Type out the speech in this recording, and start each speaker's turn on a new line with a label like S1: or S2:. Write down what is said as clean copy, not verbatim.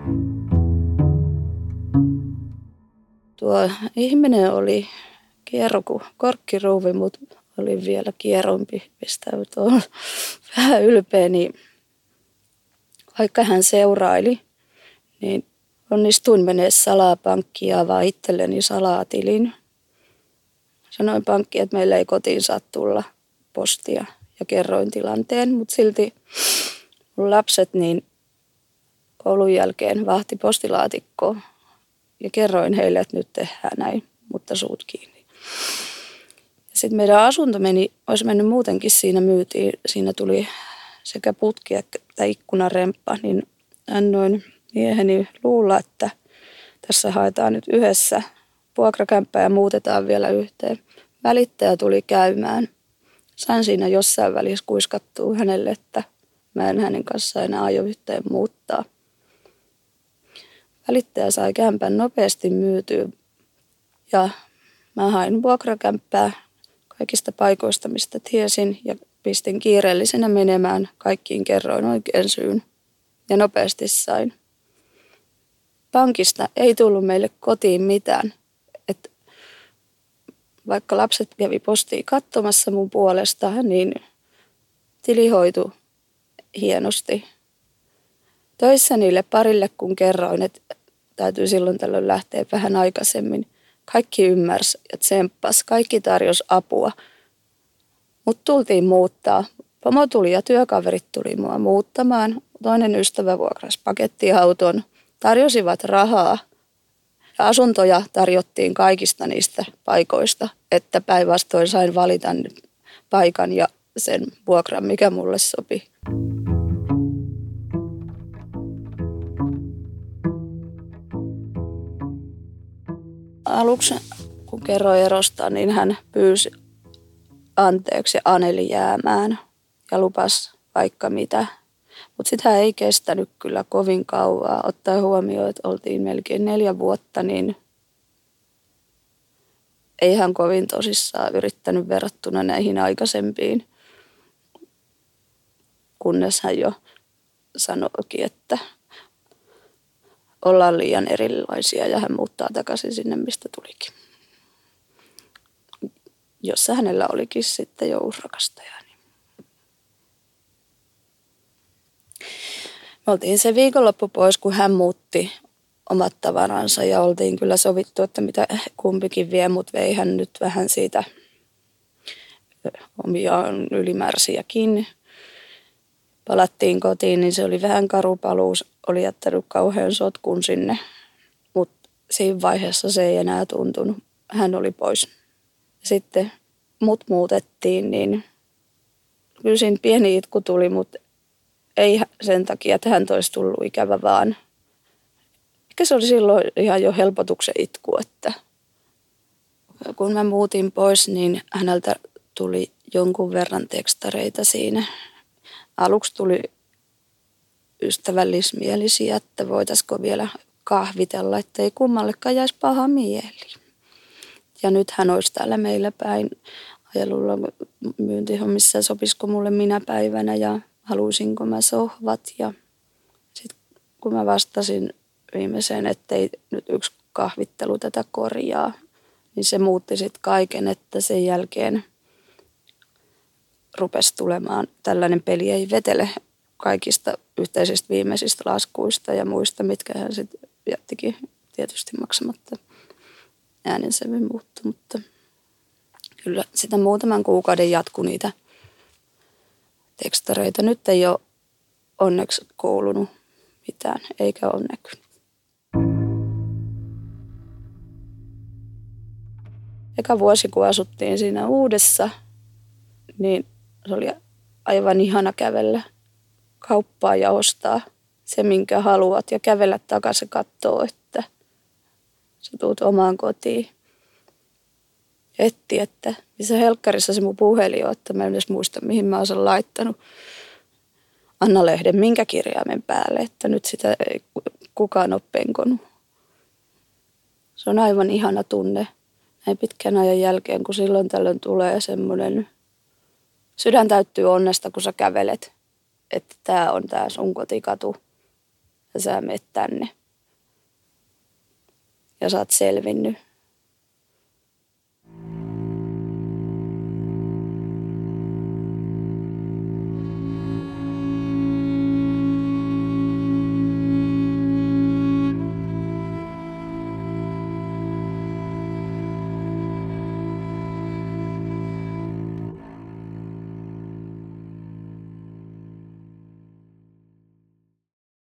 S1: Tuo ihminen oli kierro kuin korkkiruuvi, mutta oli vielä kierrompi, mistä on vähän ylpeä. Niin vaikka hän seuraili, niin onnistuin menee salaa pankkiin ja avaa itselleni salatilin. Sanoin pankkiin, että meillä ei kotiin saa tulla postia ja kerroin tilanteen, mutta silti mun lapset niin koulun jälkeen vahti postilaatikkoa ja kerroin heille, että nyt tehdään näin, mutta suut kiinni. Sitten meidän asunto olisi mennyt muutenkin, siinä myytiin, siinä tuli sekä putki että ikkunaremppa, niin annoin mieheni luulla, että tässä haetaan nyt yhdessä vuokrakämppää ja muutetaan vielä yhteen. Välittäjä tuli käymään. Sain siinä jossain välissä kuiskattua hänelle, että mä en hänen kanssaan enää aio yhteen muuttaa. Välittäjä sai kämpän nopeasti myytyä ja mä hain vuokrakämppää kaikista paikoista, mistä tiesin ja pistin kiireellisenä menemään. Kaikkiin kerroin oikein syyn ja nopeasti sain. Pankista ei tullut meille kotiin mitään. Et vaikka lapset kävi postiin katsomassa mun puolesta, niin tili hoitui hienosti. Töissä niille parille, kun kerroin, että täytyy silloin tällöin lähteä vähän aikaisemmin. Kaikki ymmärsi ja tsemppasi, kaikki tarjosi apua. Mut tultiin muuttaa. Pomo tuli ja työkaverit tuli mua muuttamaan. Toinen ystävä vuokrasi pakettiauton. Tarjosivat rahaa ja asuntoja tarjottiin kaikista niistä paikoista, että päinvastoin sain valita paikan ja sen vuokran, mikä mulle sopi. Aluksi, kun kerroin erosta, niin hän pyysi anteeksi Aneli jäämään ja lupasi vaikka mitä. Mutta sitä ei kestänyt kyllä kovin kauaa. Ottaen huomioon, että oltiin melkein 4 vuotta, niin ei hän kovin tosissaan yrittänyt verrattuna näihin aikaisempiin. Kunnes hän jo sanoikin, että ollaan liian erilaisia ja hän muuttaa takaisin sinne, mistä tulikin. Jossa hänellä olikin sitten jo uusi rakastaja. Me oltiin se viikonloppu pois, kun hän muutti omat tavaransa ja oltiin kyllä sovittu, että mitä kumpikin vie, mutta vei hän nyt vähän siitä omiaan ylimääräisiäkin. Palattiin kotiin, niin se oli vähän karu paluus, oli jättänyt kauhean sotkun sinne, mutta siinä vaiheessa se ei enää tuntunut. Hän oli pois. Sitten mut muutettiin, niin kyllä siinä pieni itku tuli, mutta ei sen takia, että hän olisi tullut ikävä vaan. Ehkä se oli silloin ihan jo helpotuksen itku, että kun mä muutin pois, niin häneltä tuli jonkun verran tekstareita siinä. Aluksi tuli ystävällismielisiä, että voitaisiko vielä kahvitella, ettei kummallekaan jäisi paha mieli. Ja nyt hän olisi täällä meillä päin ajelulla myyntihommissa, sopisiko mulle minä päivänä ja haluaisinko mä sohvat. Ja sitten kun mä vastasin viimeiseen, ettei nyt yksi kahvittelu tätä korjaa, niin se muutti sitten kaiken, että sen jälkeen rupesi tulemaan tällainen peli ei vetele kaikista yhteisistä viimeisistä laskuista ja muista, mitkä hän sitten jättikin tietysti maksamatta. Äänensävy muuttui, mutta kyllä sitä muutaman kuukauden jatkui niitä tekstareita. Nyt ei ole onneksi kuulunut mitään, eikä ole näkynyt. Eka vuosi, kun asuttiin siinä uudessa, niin se oli aivan ihana kävellä kauppaa ja ostaa se, minkä haluat ja kävellä takaisin kattoo, että sä tuut omaan kotiin. Etti, että missä helkkarissa se mun puhelin on, että mä en edes muista, mihin mä oon sen laittanut Anna-lehden minkä kirjaimen päälle, että nyt sitä ei kukaan ole penkonut. Se on aivan ihana tunne näin pitkän ajan jälkeen, kun silloin tällöin tulee semmoinen sydän täyttyy onnesta, kun sä kävelet, että tää on tää sun kotikatu. ja sä menet tänne. Ja sä oot selvinnyt